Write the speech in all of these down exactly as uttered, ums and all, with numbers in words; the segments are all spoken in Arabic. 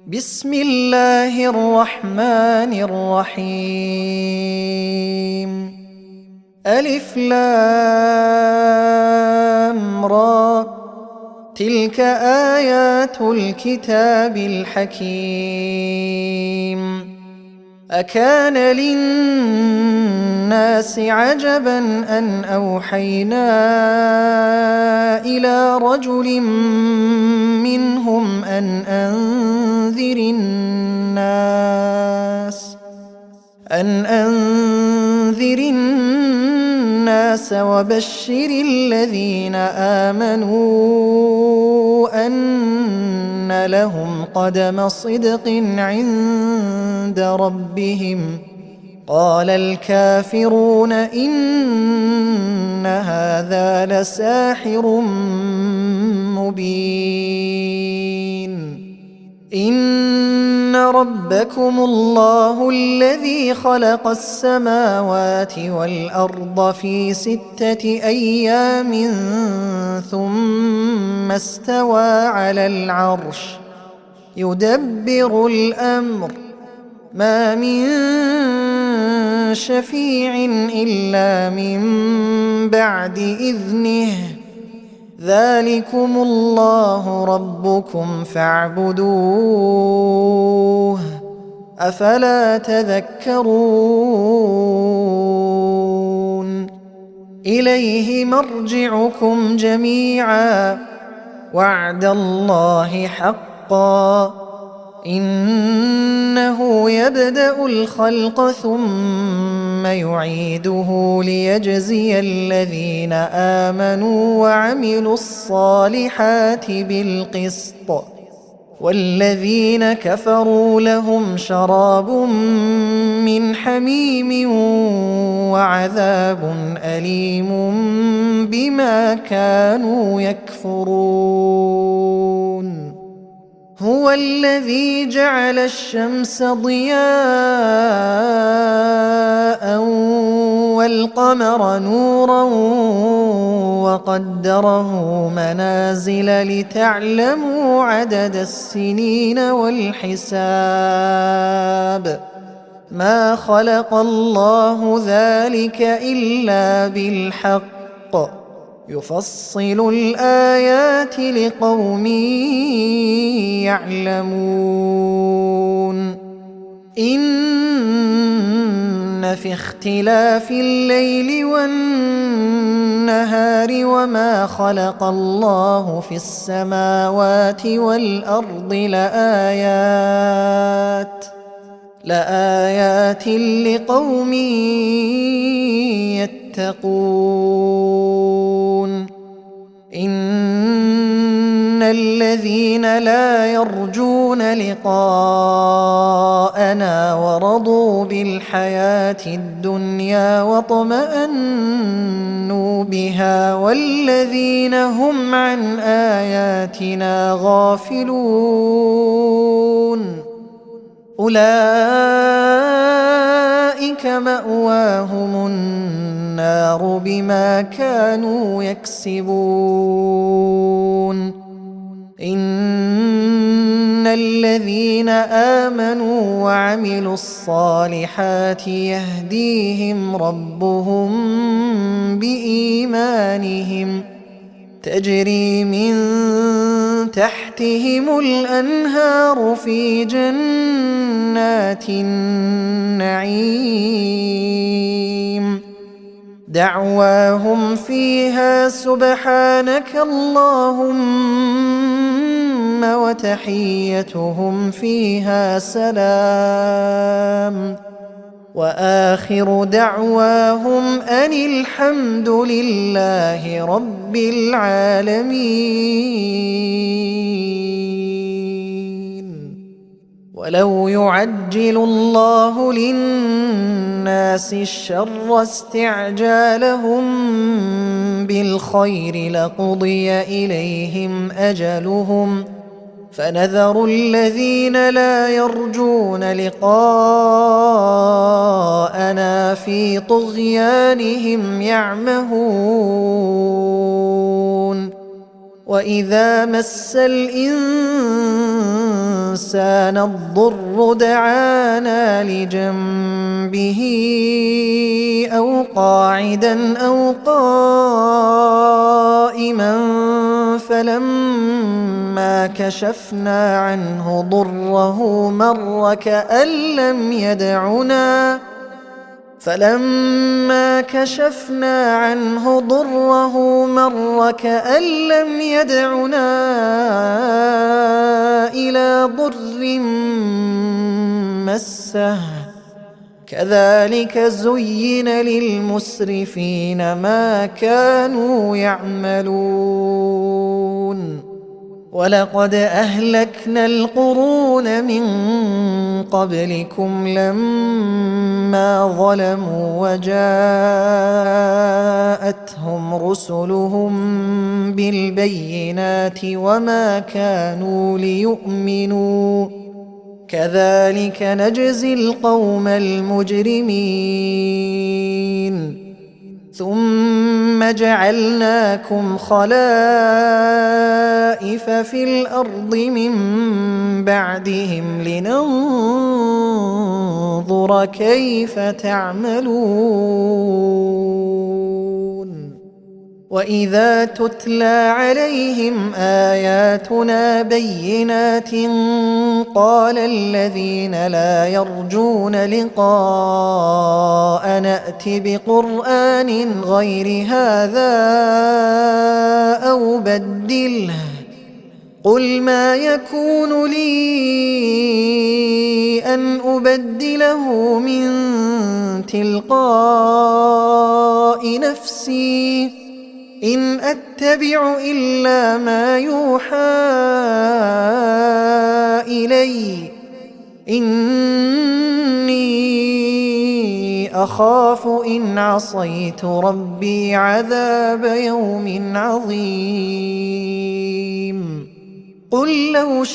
بسم الله الرحمن الرحيم. ألف لام را، تلك آيات الكتاب الحكيم. أكان للناس عجبا أن أوحينا إلى رجل منهم أن أنذر الناس أن أنذر الناس وبشر الذين آمنوا أن لهم قدم صدق عند ربهم. قال الكافرون إن هذا لساحر مبين. إن ربكم الله الذي خلق السماوات والأرض في ستة أيام ثم استوى على العرش يدبر الأمر، ما من شفيع إلا من بعد إذنه، ذلكم الله ربكم فاعبدوه، أفلا تذكرون. إليه مرجعكم جميعا، وعد الله حقا، إنه يبدأ الخلق ثم يعيده ليجزي الذين آمنوا وعملوا الصالحات بالقسط، والذين كفروا لهم شراب من حميم وعذاب أليم بما كانوا يكفرون. هو الذي جعل الشمس ضياء والقمر نورا وقدره منازل لتعلموا عدد السنين والحساب، ما خلق الله ذلك إلا بالحق، يفصل الآيات لقوم يعلمون. إن في اختلاف الليل والنهار وما خلق الله في السماوات والأرض لآيات لآيات لقوم يتقون. إن الذين لا يرجون لقاءنا ورضوا بالحياة الدنيا واطمأنوا بها والذين هم عن آياتنا غافلون أولئك مأواهم النار بما كانوا يكسبون. إن الذين آمنوا وعملوا الصالحات يهديهم ربهم بإيمانهم، تجري من تحتهم الأنهار في جنات النعيم، دعواهم فيها سبحانك اللهم وتحيتهم فيها سلام، وآخر دعواهم أن الحمد لله رب العالمين. ولو يعجل الله للناس الشر استعجالهم بالخير لقضي إليهم أجلهم، فنذر الذين لا يرجون لقاءنا في طغيانهم يعمهون. وإذا مس الإنسان الضر دعانا لجنبه أو قاعدا أو قائما فلما كشفنا عنه ضره مر كأن لم يدعنا فلما كشفنا عنه ضره مر كأن لم يدعنا إلى ضر مسه كذلك زين للمسرفين ما كانوا يعملون ولقد أهلكنا القرون من قبلكم لما ظلموا وجاءتهم رسلهم بالبينات وما كانوا ليؤمنوا كذلك نجزي القوم المجرمين ثم جعلناكم خلائف في الأرض من بعدهم لننظر كيف تعملون وإذا تتلى عليهم آياتنا بينات قال الذين لا يرجون لقاء نأت بقرآن غير هذا أو بدله قل ما يكون لي أن أبدله من تلقاء نفسي إن أتبع إلا ما يوحى إلي إني أخاف إن عصيت ربي عذاب يوم عظيم قل لو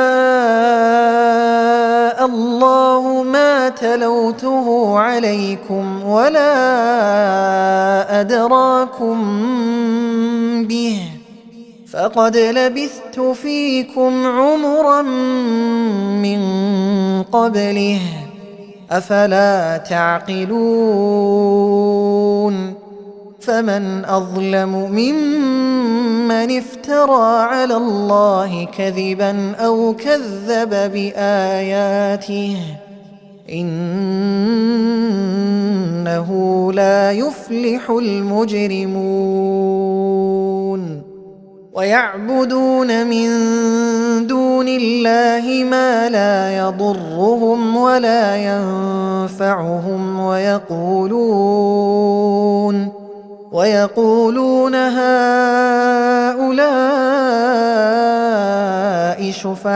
شاء الله ما تلوته عليكم ولا أدراكم به فقد لبثت فيكم عمرا من قبله أفلا تعقلون فمن أظلم ممن افترى على الله كذبا أو كذب بآياته إنه لا يفلح المجرمون ويعبدون من دون الله ما لا يضرهم ولا ينفعهم ويقولون ويقولون هؤلاء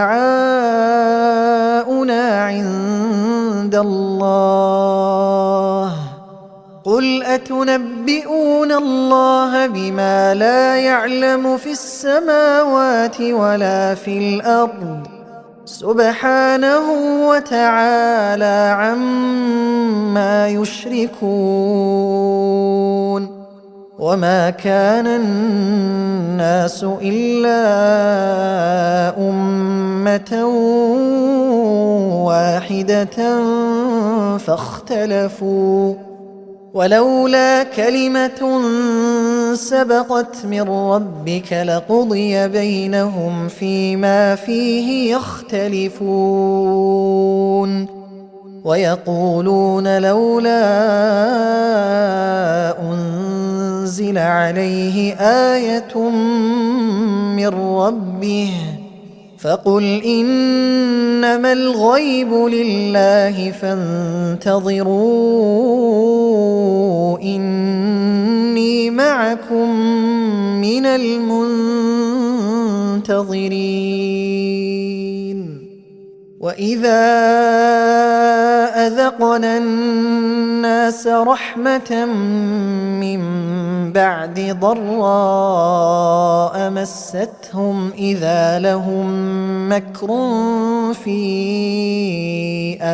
شفعاؤنا عند الله قل أتنبئون الله بما لا يعلم في السماوات ولا في الأرض سبحانه وتعالى عما يشركون وما كان الناس إلا أمة واحدة فاختلفوا ولولا كلمة سبقت من ربك لقضي بينهم فيما فيه يختلفون ويقولون لولا أنزل عليه آية من ربه فقل إنما الغيب لله فانتظروا إني معكم من المنتظرين وإذا أذقنا الناس رحمة من بعد ضراء مستهم إذا لهم مكر في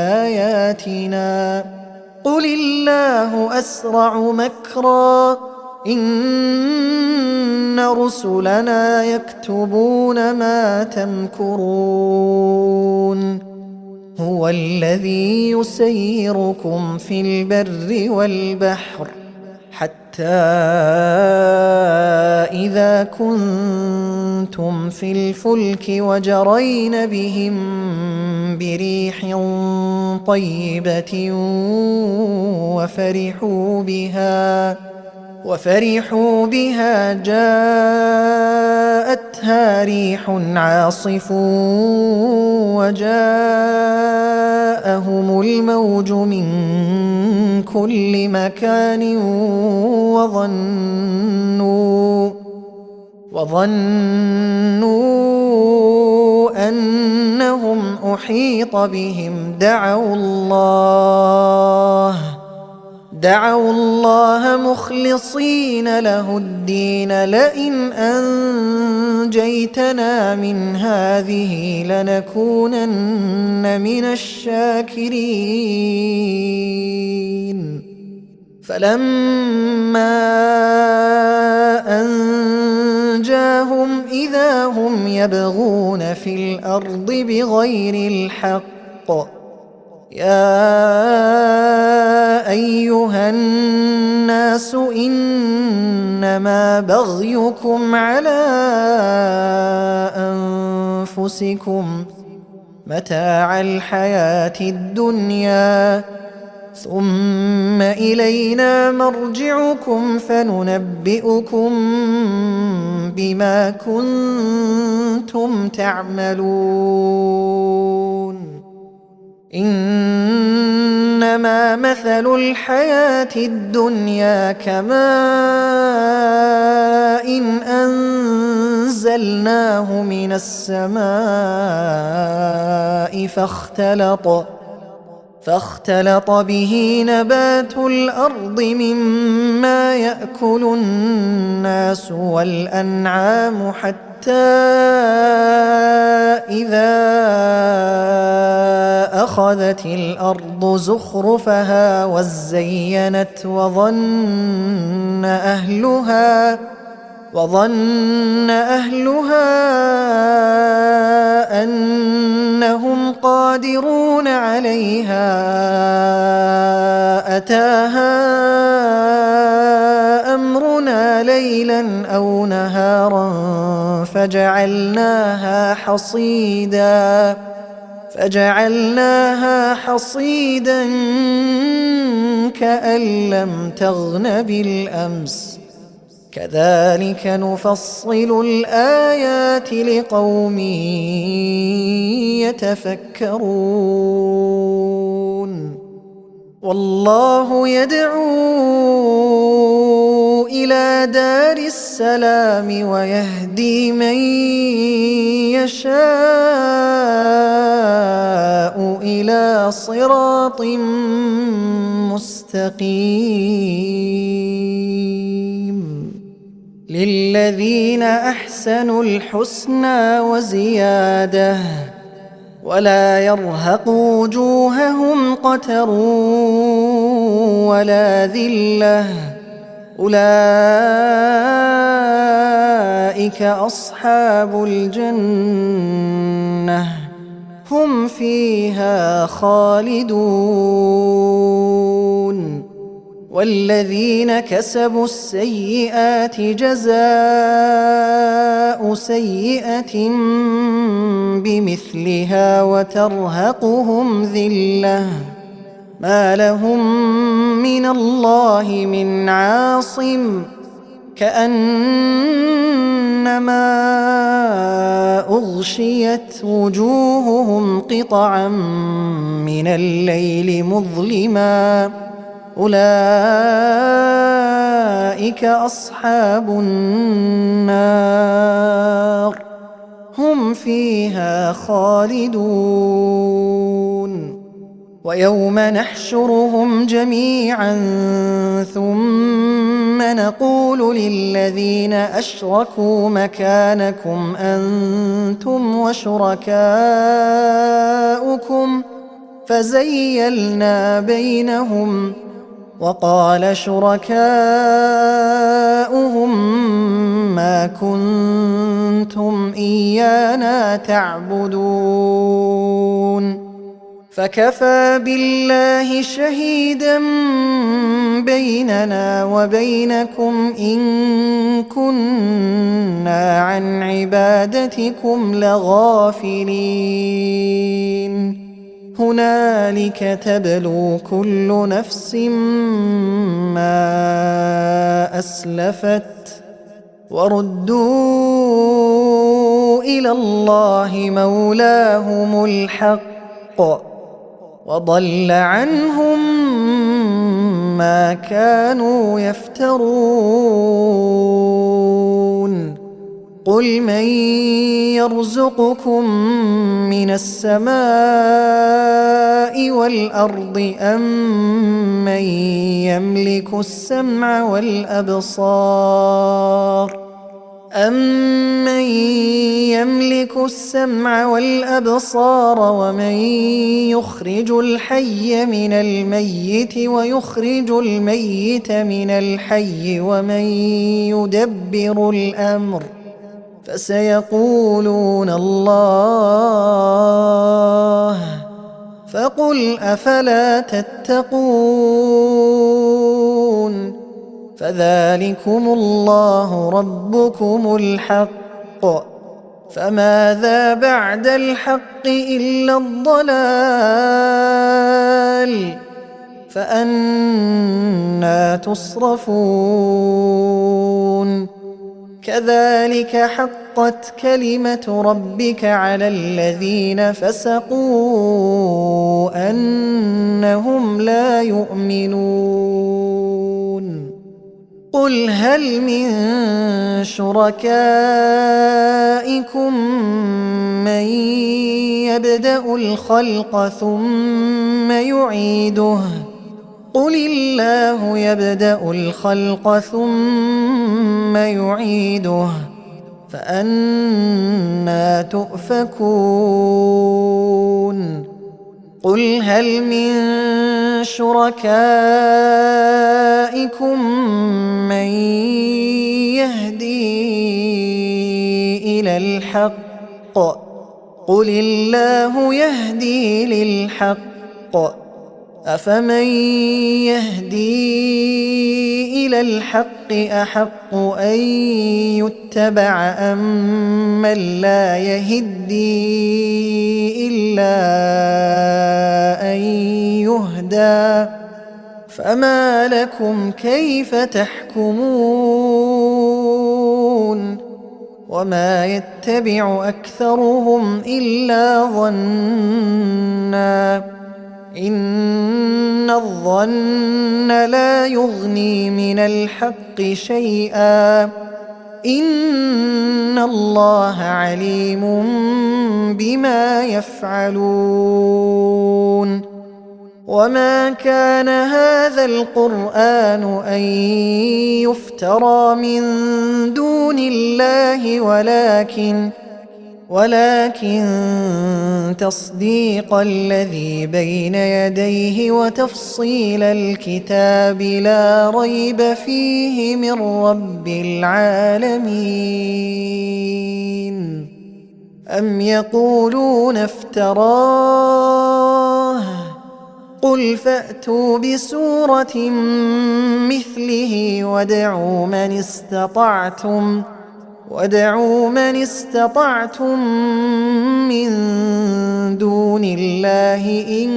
آياتنا قل الله أسرع مكرا إن رسلنا يكتبون ما تمكرون هو الذي يسيركم في البر والبحر حتى إذا كنتم في الفلك وجرين بهم بريح طيبة وفرحوا بها وفرحوا بها جاءتها ريح عاصف وجاءهم الموج من كل مكان وظنوا وظنوا أنهم أحيط بهم دعوا الله دعوا الله مخلصين له الدين لئن أنجيتنا من هذه لنكونن من الشاكرين فلما أنجاهم إذا هم يبغون في الأرض بغير الحق يا أيها الناس إنما بغيكم على أنفسكم متاع الحياة الدنيا ثم إلينا مرجعكم فننبئكم بما كنتم تعملون إنما مثل الحياة الدنيا كماء إن أنزلناه من السماء فاختلط فاختلط به نبات الأرض مما يأكل الناس والأنعام حتى إذا أخذت الأرض زخرفها وزينت وظن أهلها وظن أهلها أنهم قادرون عليها أتاها أمرنا ليلا أو نهارا فجعلناها حصيدا فجعلناها حصيدا كأن لم تغن بالأمس كذلك نفصل الآيات لقوم يتفكرون والله يدعو إلى دار السلام ويهدي من يشاء إلى صراط مستقيم للذين أحسنوا الحسنى وزيادة ولا يرهق وجوههم قتر ولا ذلة أولئك أصحاب الجنة هم فيها خالدون والذين كسبوا السيئات جزاء سيئة بمثلها وترهقهم ذلة ما لهم من الله من عاصم كأنما أغشيت وجوههم قطعا من الليل مظلما أولئك أصحاب النار هم فيها خالدون ويوم نحشرهم جميعا ثم نقول للذين أشركوا مكانكم أنتم وشركاؤكم فزيلنا بينهم وقال شركاؤهم ما كنتم إيانا تعبدون فكفى بالله شهيدا بيننا وبينكم إن كنا عن عبادتكم لغافلين هنالك تبلو كل نفس ما أسلفت وردوا إلى الله مولاهم الحق وضل عنهم ما كانوا يفترون قل من يرزقكم من السماء والأرض أم من يملك السمع والأبصار أَمَّن يَمْلِكُ السَّمْعَ وَالْأَبْصَارَ وَمَن يُخْرِجُ الْحَيَّ مِنَ الْمَيِّتِ وَيُخْرِجُ الْمَيِّتَ مِنَ الْحَيِّ وَمَن يُدَبِّرُ الْأَمْرَ فَسَيَقُولُونَ اللَّهُ فَقُلْ أَفَلَا تَتَّقُونَ فذلكم الله ربكم الحق فماذا بعد الحق إلا الضلال فأنى تصرفون كذلك حقت كلمة ربك على الذين فسقوا أنهم لا يؤمنون قل هل من شركائكم من يبدأ الخلق ثم يعيده قل الله يبدأ الخلق ثم يعيده فأنى تؤفكون قل هل من شركائكم من يهدي إلى الحق قل الله يهدي للحق أفمن يهدي إلى الحق أحق أن يتبع أم من لا يهدي إلا أن يهدى فما لكم كيف تحكمون وما يتبع أكثرهم إلا ظنّا إن الظن لا يغني من الحق شيئا إن الله عليم بما يفعلون وما كان هذا القرآن أن يفترى من دون الله ولكن ولكن تصديق الذي بين يديه وتفصيل الكتاب لا ريب فيه من رب العالمين أم يقولون افتراه قل فأتوا بسورة مثله وادعوا من استطعتم وادعوا من استطعتم من دون الله إن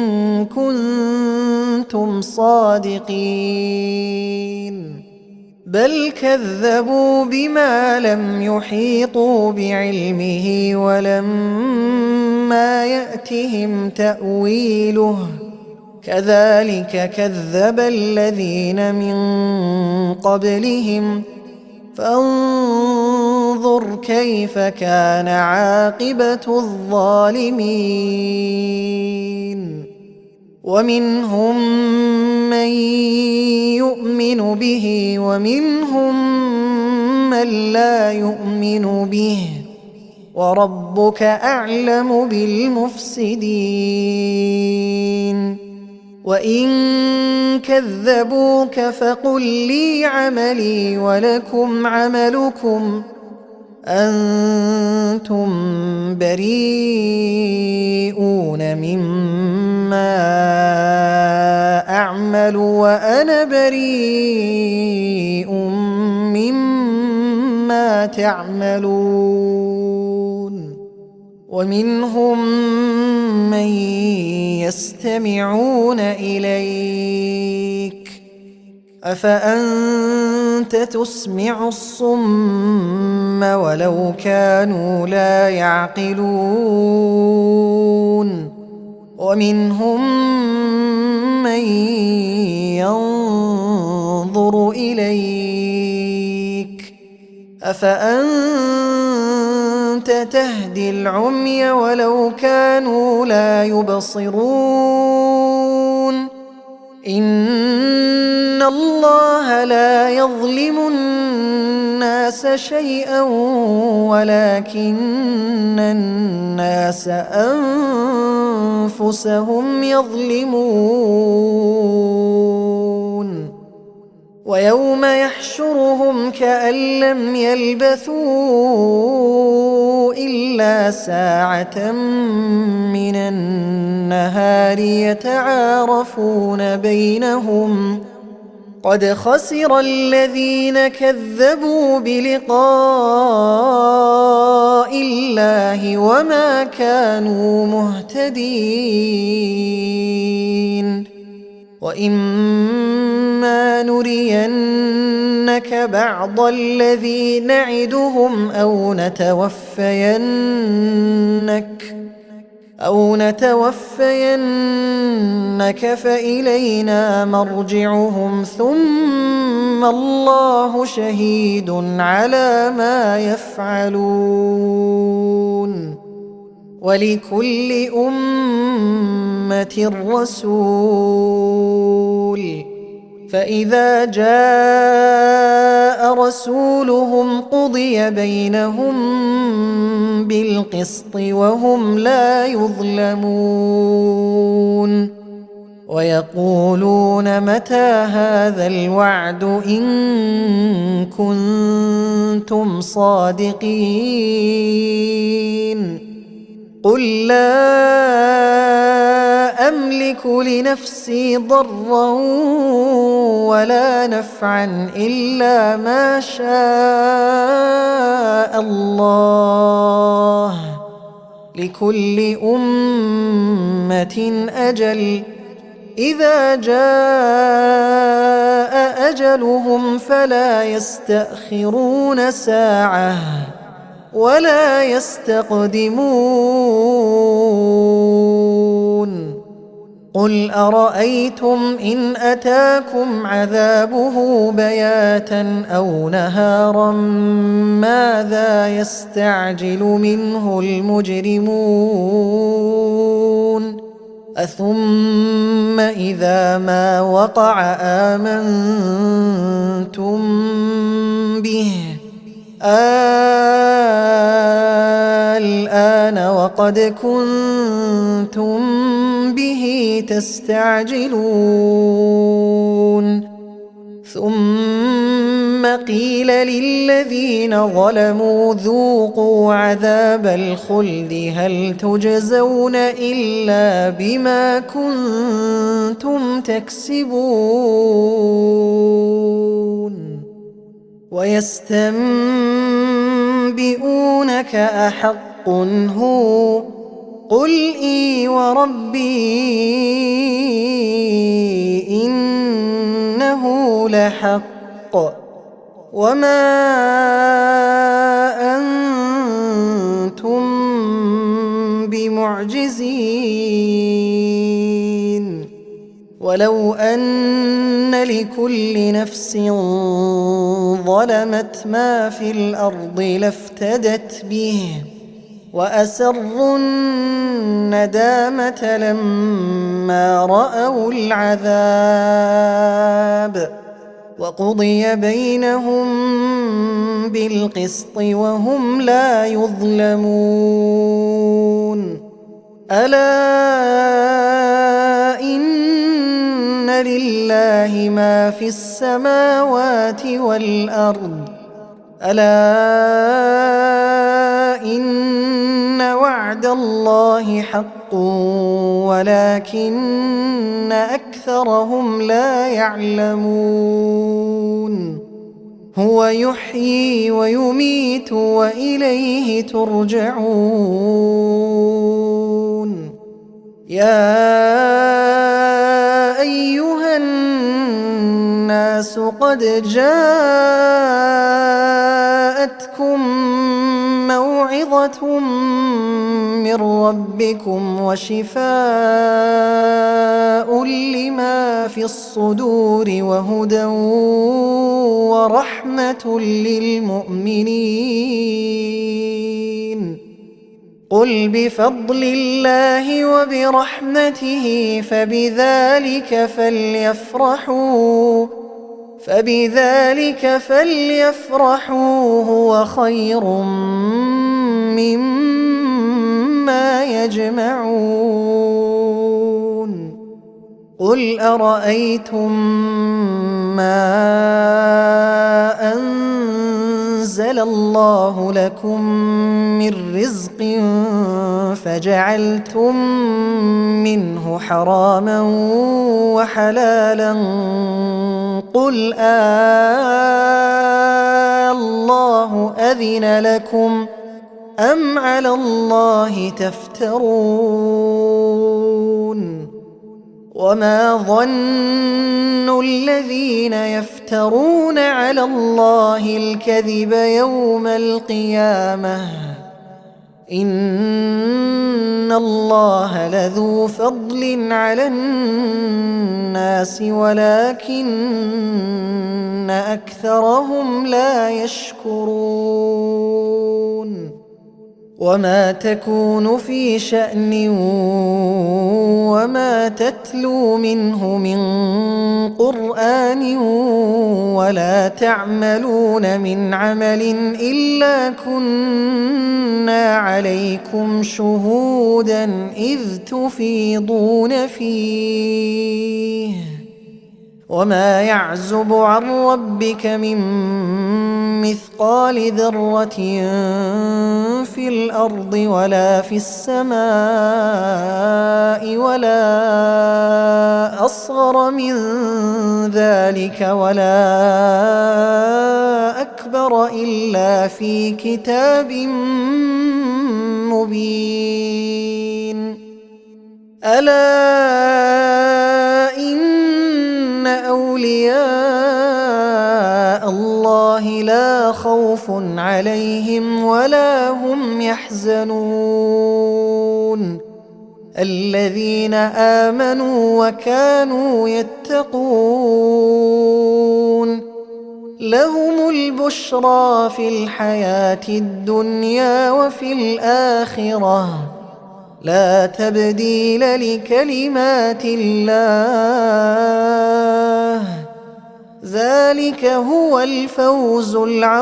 كنتم صادقين بل كذبوا بما لم يحيطوا بعلمه ولما يأتهم تأويله كذلك كذب الذين من قبلهم فانظر كيف كان عاقبة الظالمين ومنهم من يؤمن به ومنهم من لا يؤمن به وربك أعلم بالمفسدين وإن كذبوك فقل لي عملي ولكم عملكم أنتم بريئون مما أعمل وأنا بريء مما تعملون ومنهم من يستمعون إليك أفأنت تسمع الصم ولو كانوا لا يعقلون ومنهم من ينظر إليك أفأنت تهدي العمي ولو كانوا لا يبصرون إن الله لا يظلم الناس شيئا ولكن الناس أنفسهم يظلمون ويوم يحشرهم كأن لم يلبثوا إلا ساعة من النهار يتعارفون بينهم قد خسر الذين كذبوا بلقاء الله وما كانوا مهتدين وإما نرينك بعض الذي نعدهم أو نتوفينك أو نتوفينك فإلينا مرجعهم ثم الله شهيد على ما يفعلون ولكل أمة رسول فإذا جاء رسولهم قضي بينهم بالقسط وهم لا يظلمون ويقولون متى هذا الوعد إن كنتم صادقين قل لا أملك لنفسي ضرا ولا نفعا إلا ما شاء الله لكل أمة أجل إذا جاء أجلهم فلا يستأخرون ساعة ولا يستقدمون قل أرأيتم إن أتاكم عذابه بياتا أو نهارا ماذا يستعجل منه المجرمون أثم إذا ما وقع آمنتم به الآن وقد كنتم به تستعجلون ثم قيل للذين ظلموا ذوقوا عذاب الخلد هل تجزون إلا بما كنتم تكسبون ويستنبئونك أحق هو قل إي وربي إنه لحق وما أنتم بمعجزين ولو أن لكل نفس ظلمت ما في الأرض لافتدت به وأسروا الندامة لما رأوا العذاب وقضي بينهم بالقسط وهم لا يظلمون ألا إن لله ما في السماوات والأرض ألا إن وعد الله حق ولكن أكثرهم لا يعلمون هو يحيي ويميت وإليه ترجعون يا أيها الناس قد جاءتكم موعظة من ربكم وشفاء لما في الصدور وهدى ورحمة للمؤمنين قل بفضل الله وبرحمته فبذلك فليفرحوا فبذلك فليفرحوا هو خير مما يجمعون قل أرأيتم ما أنزل الله لكم من رزق فجعلتم منه حراما وحلالا قل آه الله أذن لكم أم على الله تفترون وما ظن الذين يفترون على الله الكذب يوم القيامة إن الله لذو فضل على الناس ولكن أكثرهم لا يشكرون وما تكون في شأن وما تتلو منه من قرآن ولا تعملون من عمل إلا كنا عليكم شهودا إذ تفيضون فيه وما يعزب عن ربك من مثقال ذرة في الأرض ولا في السماء ولا أصغر من ذلك ولا أكبر إلا في كتاب مبين ألا إن أولياء الله لا خوف عليهم ولا هم يحزنون الذين آمنوا وكانوا يتقون لهم البشرى في الحياة الدنيا وفي الآخرة لا تبديل لكلمات الله ذلك هو الفوز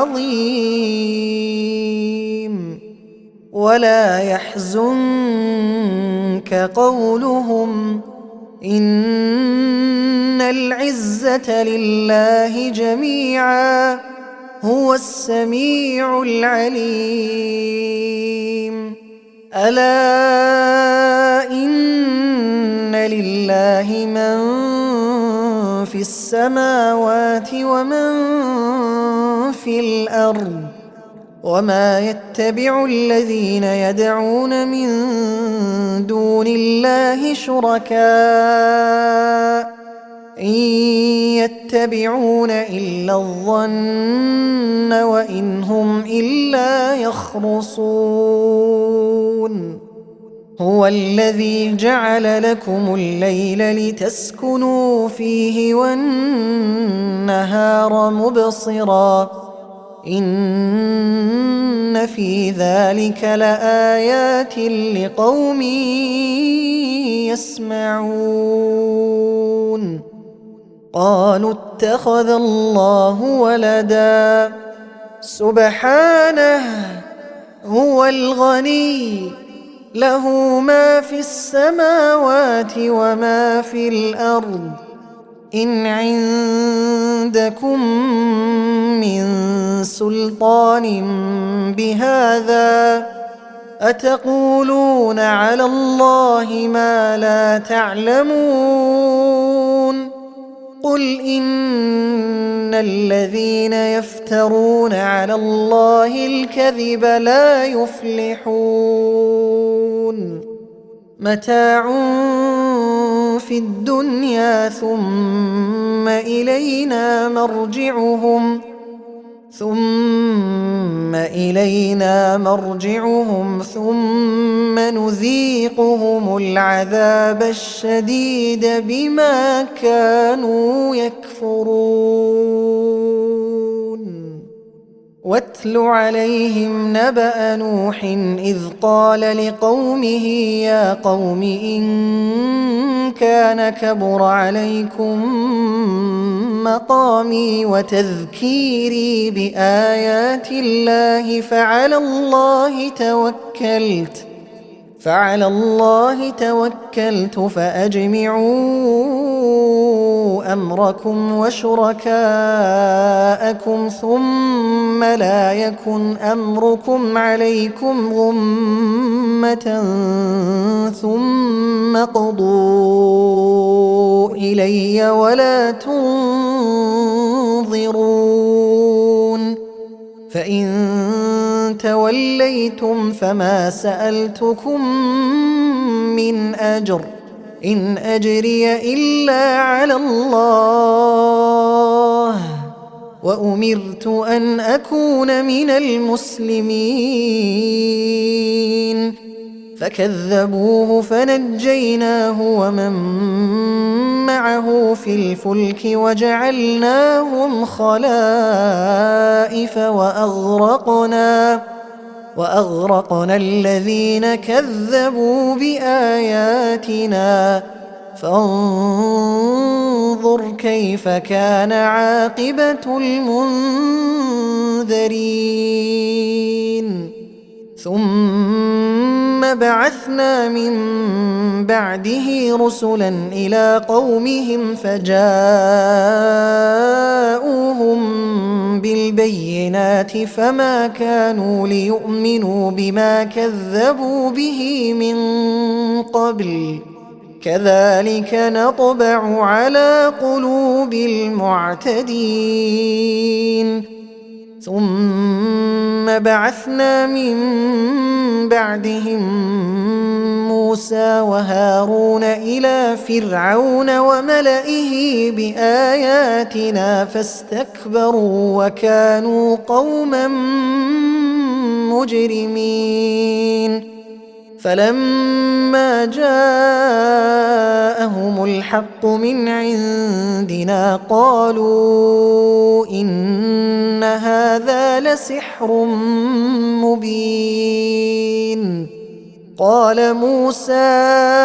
العظيم ولا يحزنك قولهم إن العزة لله جميعا هو السميع العليم ألا إن لله من في السماوات ومن في الأرض وما يتبع الذين يدعون من دون الله شركاء إن يتبعون إلا الظن وإن هم إلا يخرصون هو الذي جعل لكم الليل لتسكنوا فيه والنهار مبصرا إن في ذلك لآيات لقوم يسمعون قالوا اتخذ الله ولدا سبحانه هو الغني له ما في السماوات وما في الأرض إن عندكم من سلطان بهذا أتقولون على الله ما لا تعلمون قل إن الذين يفترون على الله الكذب لا يفلحون متاع في الدنيا ثم إلينا مرجعهم ثم إلينا مرجعهم ثم نذيقهم العذاب الشديد بما كانوا يكفرون واتل عليهم نبأ نوح إذ قال لقومه يا قوم إن كان كبر عليكم مقامي وتذكيري بآيات الله فعلى الله توكلت فعلى الله توكلت فأجمعوا أمركم وشركاءكم ثم لا يكن أمركم عليكم غمة ثم قضوا إلي ولا تنظرون فإن توليتم فما سألتكم من أجر إن أجري إلا على الله وأمرت أن أكون من المسلمين فكذبوه فنجيناه ومن معه في الفلك وجعلناهم خلائف وأغرقنا وأغرقنا الذين كذبوا بآياتنا فانظر كيف كان عاقبة المنذرين ثم بعثنا من بعده رسلا إلى قومهم فجاءوهم بالبينات فما كانوا ليؤمنوا بما كذبوا به من قبل كذلك نطبع على قلوب المعتدين ثم بعثنا من بعدهم موسى وهارون إلى فرعون وملئه بآياتنا فاستكبروا وكانوا قوما مجرمين فلما جاءهم الحق من عندنا قالوا إن هذا لسحر مبين قال موسى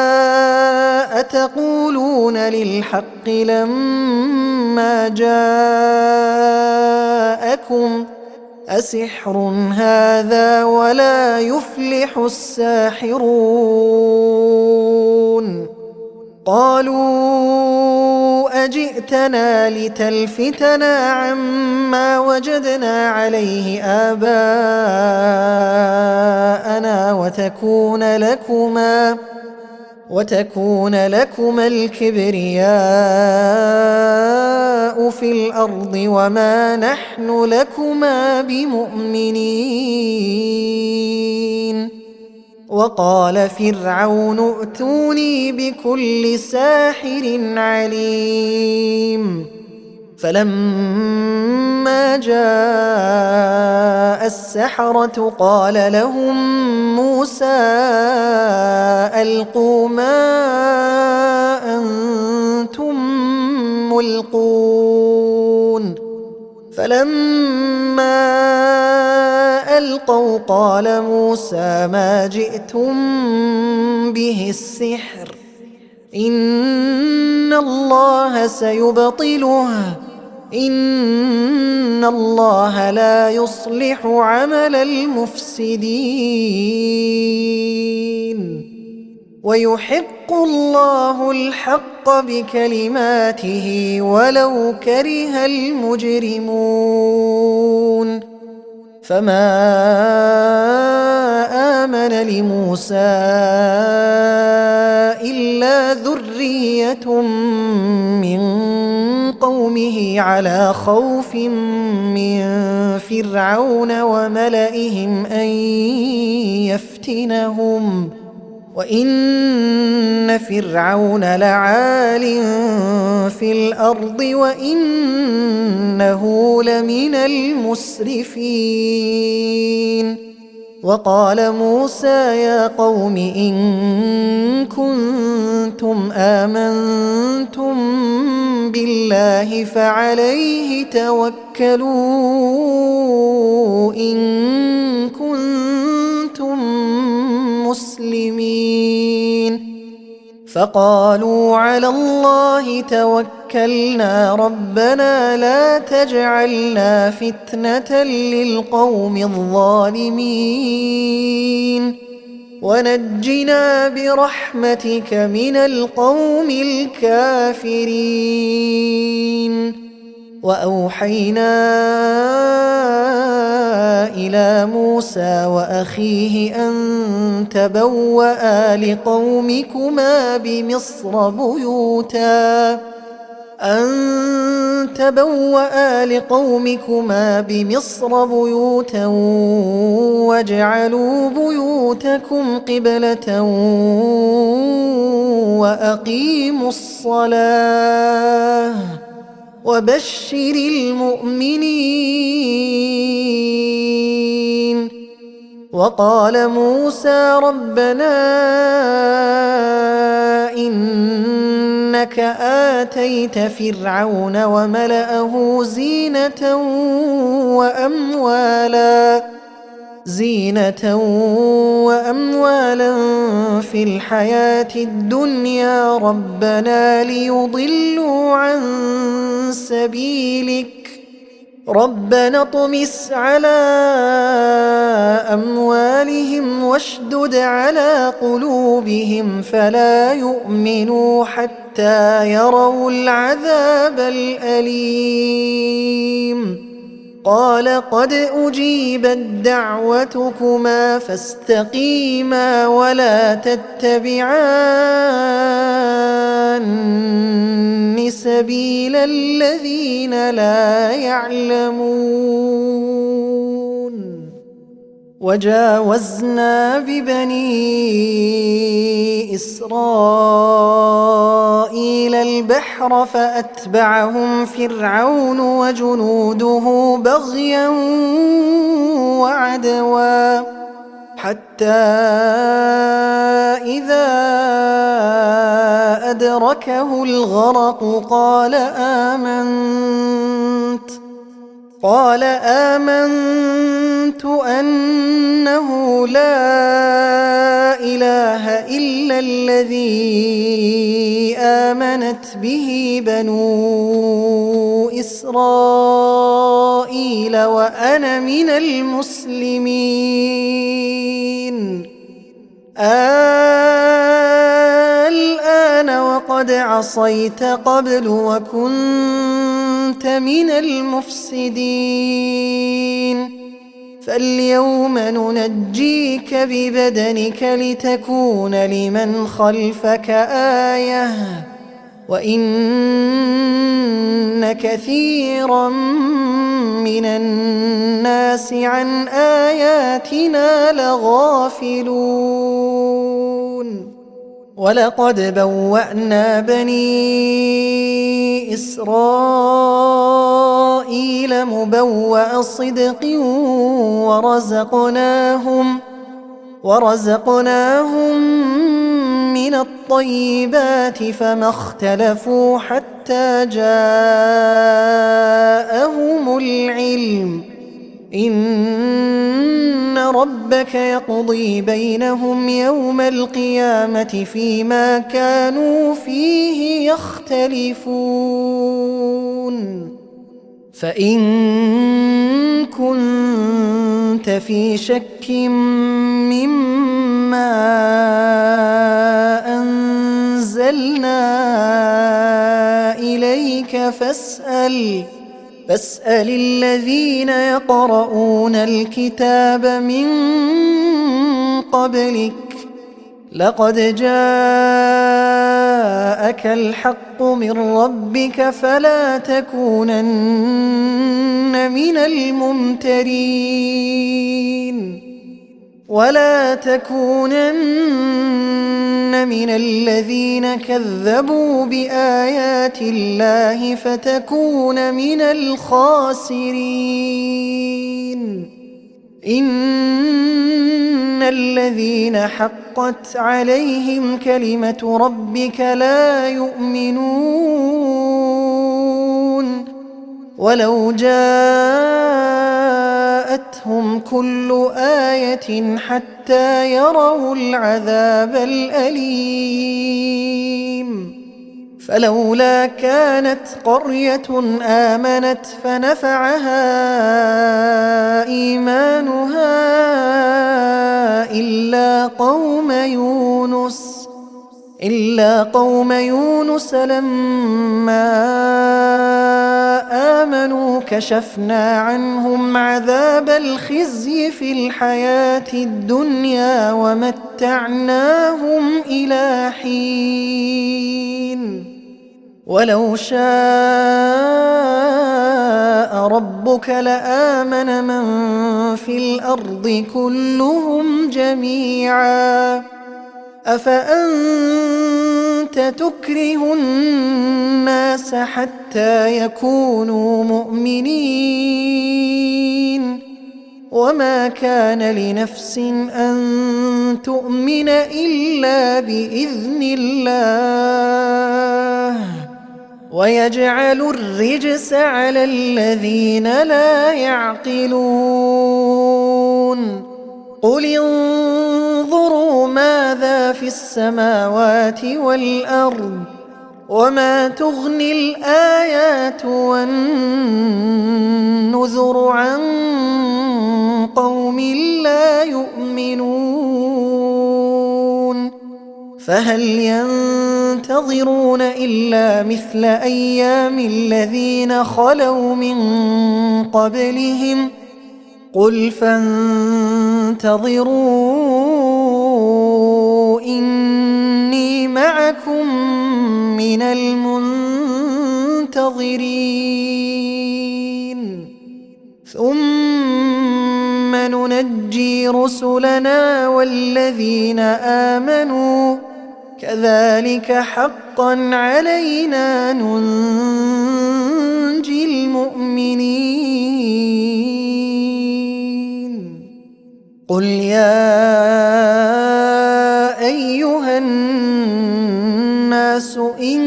أتقولون للحق لما جاءكم أسحر هذا ولا يفلح الساحرون قالوا أجئتنا لتلفتنا عما وجدنا عليه آباءنا وتكون لكما وتكون لكما الكبرياء في الأرض وما نحن لكما بمؤمنين وقال فرعون ائتوني بكل ساحر عليم فلما جاء السحرة قال لهم موسى ألقوا ما أنتم ملقون فلما ألقوا قال موسى ما جئتم به السحر إن الله سيبطله إن الله لا يصلح عمل المفسدين ويحق الله الحق بكلماته ولو كره المجرمون فما آمن لموسى إلا ذرية من قومه على خوف من فرعون وملئهم أن يفتنهم وإن فرعون لعال في الأرض وإنه لمن المسرفين وقال موسى يا قوم إن كنتم آمنتم بالله فعليه توكلوا إن كنتم مسلمين فقالوا على الله توكلنا ربنا لا تجعلنا فتنة للقوم الظالمين ونجنا برحمتك من القوم الكافرين وأوحينا إلى موسى وأخيه أن تبوأ لقومكما بمصر بيوتا أن تبوأ لقومكما بمصر بيوتا واجعلوا بيوتكم قبلة وأقيموا الصلاة وبشر المؤمنين وقال موسى ربنا إنك آتيت فرعون وملأه زينة وأموالا زينة وأموالا في الحياة الدنيا ربنا ليضلوا عن سبيلك ربنا اطمس على أموالهم واشدد على قلوبهم فلا يؤمنوا حتى يروا العذاب الأليم قال قد أجيبت دعوتكما فاستقيما ولا تتبعان سبيل الذين لا يعلمون وجاوزنا ببني إسرائيل البحر فأتبعهم فرعون وجنوده بغيا وعدوا حتى إذا أدركه الغرق قال آمنت قال آمنت أنه لا إله إلا الذي آمنت به بنو إسرائيل وأنا من المسلمين الآن وقد عصيت قبل وكنت من المفسدين فاليوم ننجيك ببدنك لتكون لمن خلفك آية وإن كثيرا من الناس عن آياتنا لغافلون ولقد بوأنا بني إسرائيل مبوأ صدق ورزقناهم ورزقناهم من الطيبات فما اختلفوا حتى جاءهم العلم إن ربك يقضي بينهم يوم القيامة فيما كانوا فيه يختلفون فإن كنت في شك مما أنزلنا إليك فاسأل فاسأل الذين يقرؤون الكتاب من قبلك لقد جاءك الحق من ربك فلا تكونن من الممترين ولا تكونن من الذين كذبوا بآيات الله فتكون من الخاسرين إن الذين حقت عليهم كلمة ربك لا يؤمنون ولو جاءتهم كل آية حتى يروا العذاب الأليم فلولا كانت قرية آمنت فنفعها إيمانها إلا قوم يونس إلا قوم يونس لما آمنوا كشفنا عنهم عذاب الخزي في الحياة الدنيا ومتعناهم إلى حين ولو شاء ربك لآمن من في الأرض كلهم جميعا أفأنت تكره الناس حتى يكونوا مؤمنين وما كان لنفس أن تؤمن إلا بإذن الله ويجعل الرجس على الذين لا يعقلون قل انظروا ماذا في السماوات والأرض وما تغني الآيات والنذر عن قوم لا يؤمنون فهل ينتظرون إلا مثل أيام الذين خلوا من قبلهم قل فانتظروا إني معكم من المنتظرين ثم ننجي رسلنا والذين آمنوا كذلك حقا علينا ننجي المؤمنين قل يا أيها الناس إن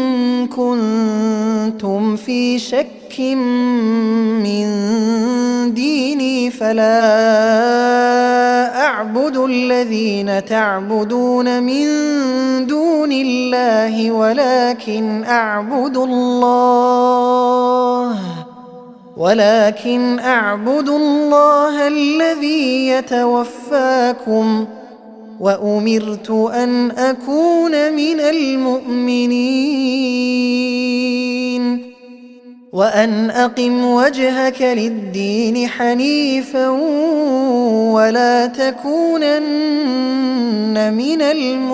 كنتم في شك من ديني فلا أعبد الذين تعبدون من دون الله ولكن أعبد الله ولكن أعبد الله الذي يتوفاكم وأمرت أن أكون من المؤمنين وأن أقم وجهك للدين حنيفا ولا تكونن من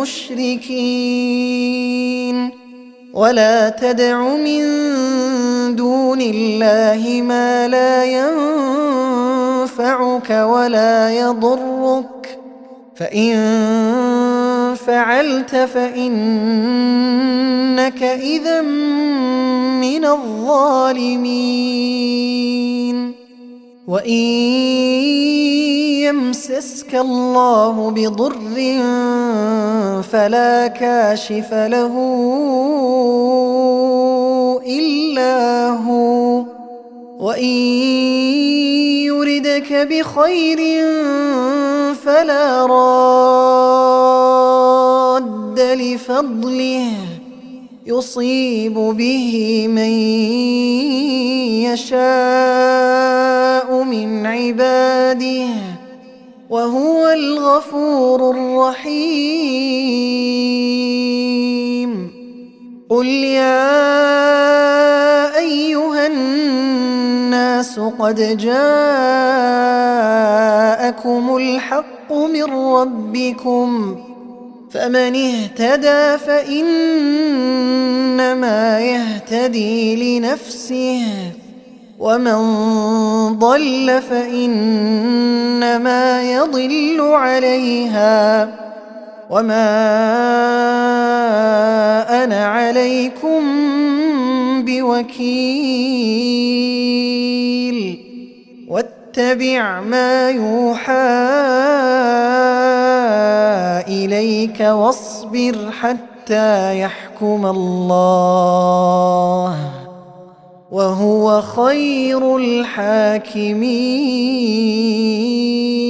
المشركين ولا تدع من دون الله ما لا ينفعك ولا يضرك فإن فعلت فإنك إذا من الظالمين وإن يمسسك الله بضر فلا كاشف له إلا هو وإن يردك بخير فلا راد لفضله يصيب به من يشاء من عباده وهو الغفور الرحيم. قل يا أيها الناس قد جاءكم الحق من ربكم فمن اهتدى فإنما يهتدي لنفسه ومن ضل فإنما يضل عليها وما أنا عليكم بوكيل. واتبع ما يوحى إليك واصبر حتى يحكم الله وهو خير الحاكمين.